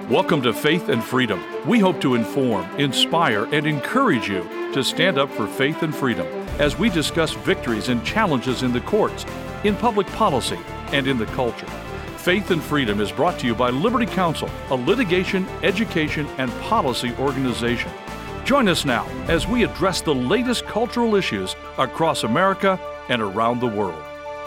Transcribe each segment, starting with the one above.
Welcome to Faith and Freedom. We hope to inform, inspire, and encourage you to stand up for faith and freedom as we discuss victories and challenges in the courts, in public policy, and in the culture. Faith and Freedom is brought to you by Liberty Counsel, a litigation, education, and policy organization. Join us now as we address the latest cultural issues across America and around the world.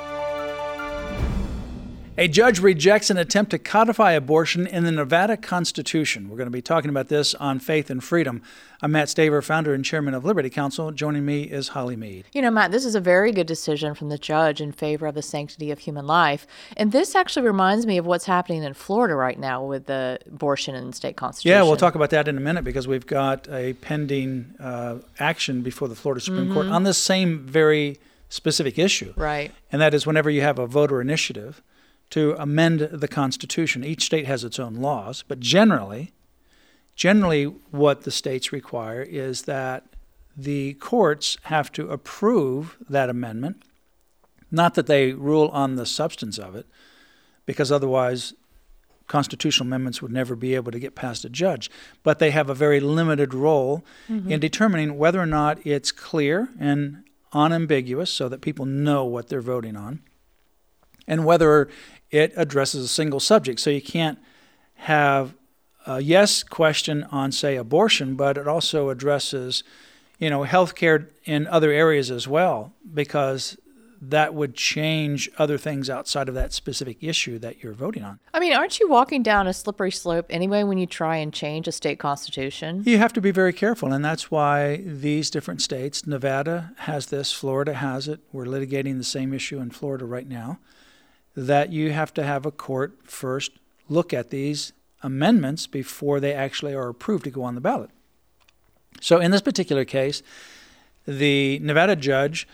A judge rejects an attempt to codify abortion in the Nevada Constitution. We're going to be talking about this on Faith and Freedom. I'm Matt Staver, founder and chairman of Liberty Counsel. Joining me is Holly Mead. You know, Matt, this is a very good decision from the judge in favor of the sanctity of human life. And this actually reminds me of what's happening in Florida right now with the abortion in the state constitution. Yeah, we'll talk about that in a minute because we've got a pending action before the Florida Supreme Court on this same very specific issue. Right. And that is whenever you have a voter initiative to amend the Constitution. Each state has its own laws, but generally what the states require is that the courts have to approve that amendment, not that they rule on the substance of it, because otherwise constitutional amendments would never be able to get past a judge, but they have a very limited role in determining whether or not it's clear and unambiguous so that people know what they're voting on, and whether it addresses a single subject. So you can't have a yes question on, say, abortion, but it also addresses, healthcare in other areas as well, because that would change other things outside of that specific issue that you're voting on. I mean, aren't you walking down a slippery slope anyway when you try and change a state constitution? You have to be very careful, and that's why these different states, Nevada has this, Florida has it, we're litigating the same issue in Florida right now, that you have to have a court first look at these amendments before they actually are approved to go on the ballot. So in this particular case, the Nevada judge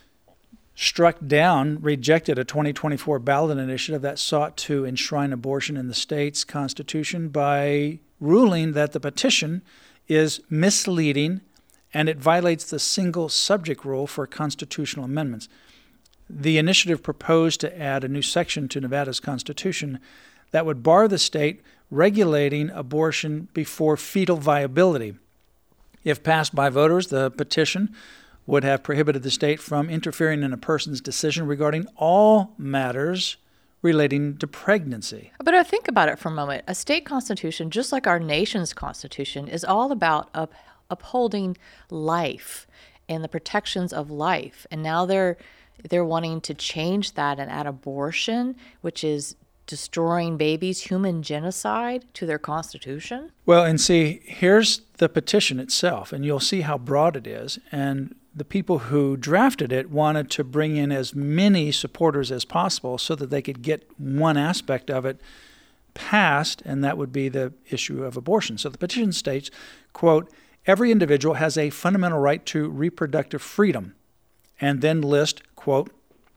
rejected a 2024 ballot initiative that sought to enshrine abortion in the state's constitution by ruling that the petition is misleading and it violates the single subject rule for constitutional amendments. The initiative proposed to add a new section to Nevada's constitution that would bar the state regulating abortion before fetal viability. If passed by voters, the petition would have prohibited the state from interfering in a person's decision regarding all matters relating to pregnancy. But I think about it for a moment. A state constitution, just like our nation's constitution, is all about upholding life and the protections of life. And now they're wanting to change that and add abortion, which is destroying babies, human genocide, to their constitution? Well, and see, here's the petition itself, and you'll see how broad it is. And the people who drafted it wanted to bring in as many supporters as possible so that they could get one aspect of it passed, and that would be the issue of abortion. So the petition states, quote, "Every individual has a fundamental right to reproductive freedom," and then list, quote,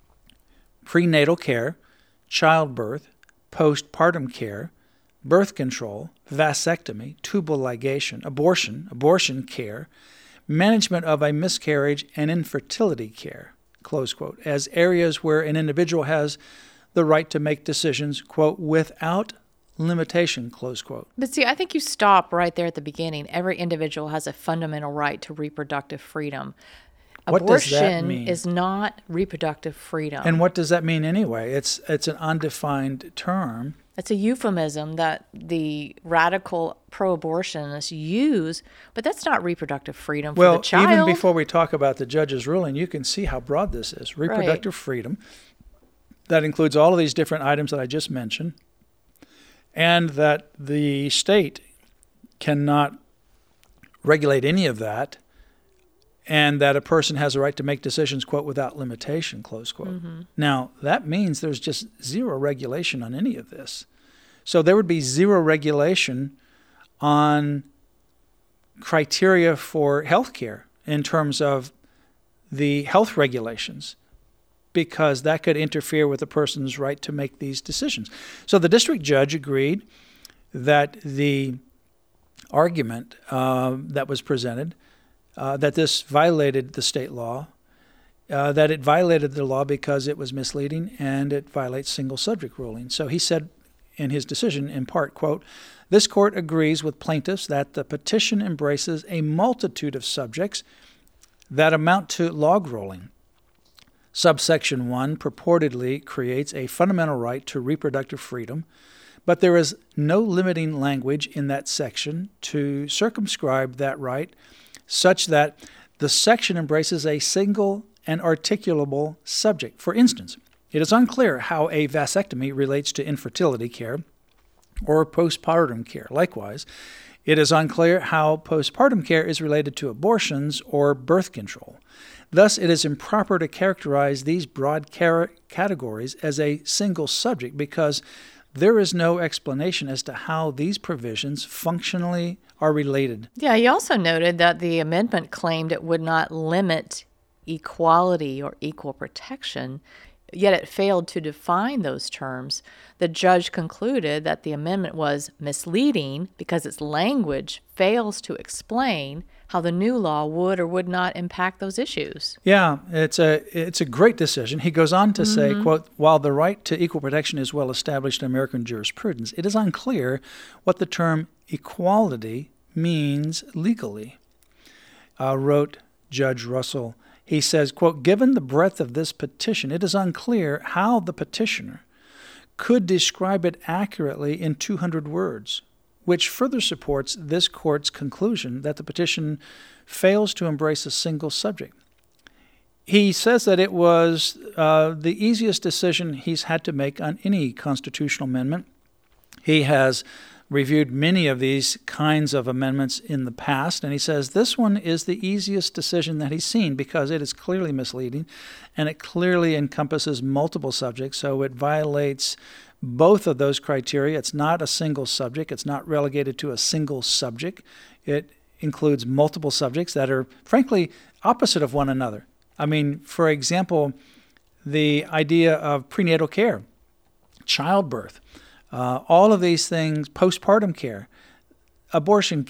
"prenatal care, childbirth, postpartum care, birth control, vasectomy, tubal ligation, abortion care, management of a miscarriage, and infertility care," close quote, as areas where an individual has the right to make decisions, quote, "without limitation," close quote. But see, I think you stop right there at the beginning. Every individual has a fundamental right to reproductive freedom. What does that Abortion mean? is not reproductive freedom. And what does that mean anyway? It's an undefined term. It's a euphemism that the radical pro-abortionists use, but that's not reproductive freedom for the child. Even before we talk about the judge's ruling, you can see how broad this is. Reproductive freedom, that includes all of these different items that I just mentioned, and that the state cannot regulate any of that, and that a person has a right to make decisions, quote, "without limitation," close quote. Now, that means there's just zero regulation on any of this. So there would be zero regulation on criteria for health care in terms of the health regulations, because that could interfere with a person's right to make these decisions. So the district judge agreed that the argument that was presented, that this violated the state law, that it violated the law because it was misleading and it violates single subject ruling. So he said in his decision in part, quote, "This court agrees with plaintiffs that the petition embraces a multitude of subjects that amount to log rolling. Subsection 1 purportedly creates a fundamental right to reproductive freedom, but there is no limiting language in that section to circumscribe that right such that the section embraces a single and articulable subject. For instance, it is unclear how a vasectomy relates to infertility care or postpartum care. Likewise, it is unclear how postpartum care is related to abortions or birth control. Thus, it is improper to characterize these broad categories as a single subject because there is no explanation as to how these provisions functionally are related." Yeah, he also noted that the amendment claimed it would not limit equality or equal protection, yet it failed to define those terms. The judge concluded that the amendment was misleading because its language fails to explain how the new law would or would not impact those issues. Yeah, it's a great decision. He goes on to say, quote, "While the right to equal protection is well established in American jurisprudence, it is unclear what the term equality means legally," wrote Judge Russell. He says, quote, "Given the breadth of this petition, it is unclear how the petitioner could describe it accurately in 200 words, which further supports this court's conclusion that the petition fails to embrace a single subject." He says that it was the easiest decision he's had to make on any constitutional amendment. He has reviewed many of these kinds of amendments in the past, and he says this one is the easiest decision that he's seen because it is clearly misleading and it clearly encompasses multiple subjects, so it violates both of those criteria. It's not a single subject. It's not relegated to a single subject. It includes multiple subjects that are, frankly, opposite of one another. I mean, for example, the idea of prenatal care, childbirth, all of these things, postpartum care, abortion,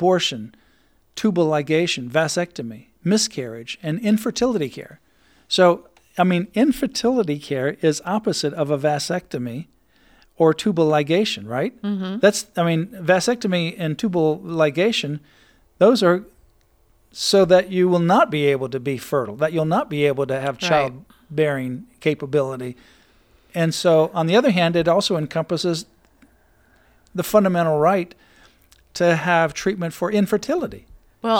tubal ligation, vasectomy, miscarriage, and infertility care. So, I mean, infertility care is opposite of a vasectomy or tubal ligation, right? Mm-hmm. Vasectomy and tubal ligation, those are so that you will not be able to be fertile, that you'll not be able to have childbearing capability. And so, on the other hand, it also encompasses the fundamental right to have treatment for infertility. Well,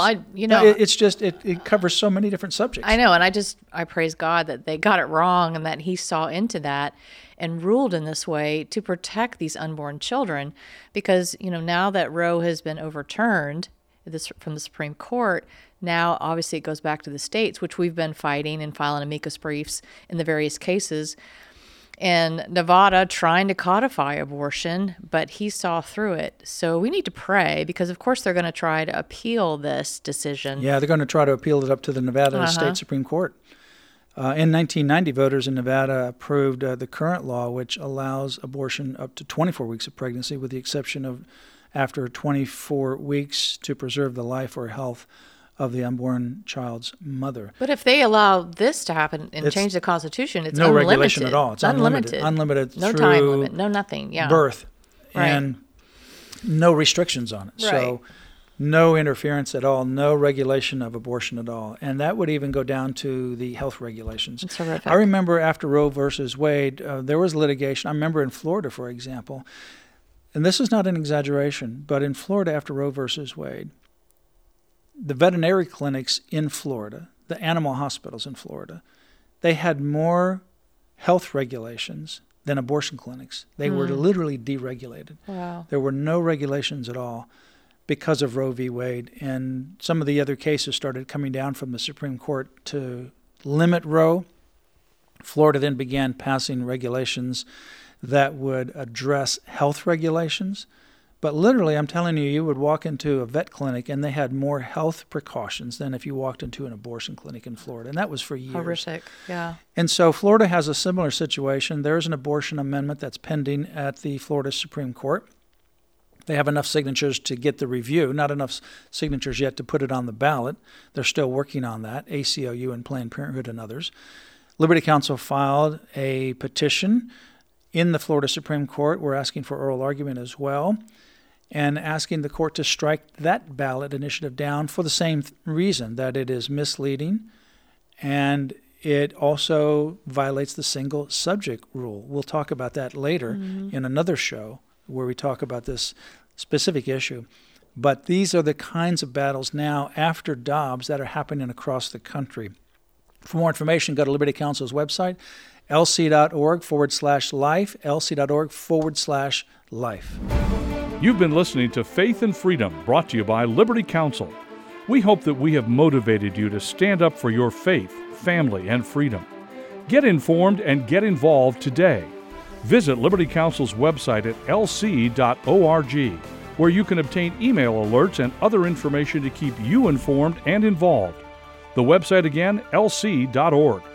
it covers so many different subjects. I know, and I praise God that they got it wrong and that he saw into that and ruled in this way to protect these unborn children, because now that Roe has been overturned from the Supreme Court, now obviously it goes back to the states, which we've been fighting and filing amicus briefs in the various cases. And Nevada trying to codify abortion, but he saw through it. So we need to pray because, of course, they're going to try to appeal this decision. Yeah, they're going to try to appeal it up to the Nevada State Supreme Court. In 1990, voters in Nevada approved the current law, which allows abortion up to 24 weeks of pregnancy, with the exception of after 24 weeks to preserve the life or health of the unborn child's mother. But if they allow this to happen and change the Constitution, it's no unlimited. Regulation at all. It's unlimited. No time limit, no nothing. Yeah. Birth, and no restrictions on it. Right. So no interference at all, no regulation of abortion at all. And that would even go down to the health regulations. It's horrific. I remember after Roe versus Wade, there was litigation. I remember in Florida, for example, and this is not an exaggeration, but in Florida after Roe versus Wade, the veterinary clinics in Florida, the animal hospitals in Florida, they had more health regulations than abortion clinics. They were literally deregulated. Wow. There were no regulations at all because of Roe v. Wade. And some of the other cases started coming down from the Supreme Court to limit Roe. Florida then began passing regulations that would address health regulations. But literally, I'm telling you, you would walk into a vet clinic and they had more health precautions than if you walked into an abortion clinic in Florida. And that was for years. Horrific, yeah. And so Florida has a similar situation. There's an abortion amendment that's pending at the Florida Supreme Court. They have enough signatures to get the review, not enough signatures yet to put it on the ballot. They're still working on that, ACLU and Planned Parenthood and others. Liberty Counsel filed a petition in the Florida Supreme Court. We're asking for oral argument as well, and asking the court to strike that ballot initiative down for the same reason, that it is misleading and it also violates the single subject rule. We'll talk about that later in another show where we talk about this specific issue. But these are the kinds of battles now after Dobbs that are happening across the country. For more information, go to Liberty Counsel's website, lc.org/life, lc.org/life. You've been listening to Faith and Freedom, brought to you by Liberty Counsel. We hope that we have motivated you to stand up for your faith, family, and freedom. Get informed and get involved today. Visit Liberty Counsel's website at lc.org, where you can obtain email alerts and other information to keep you informed and involved. The website again, lc.org.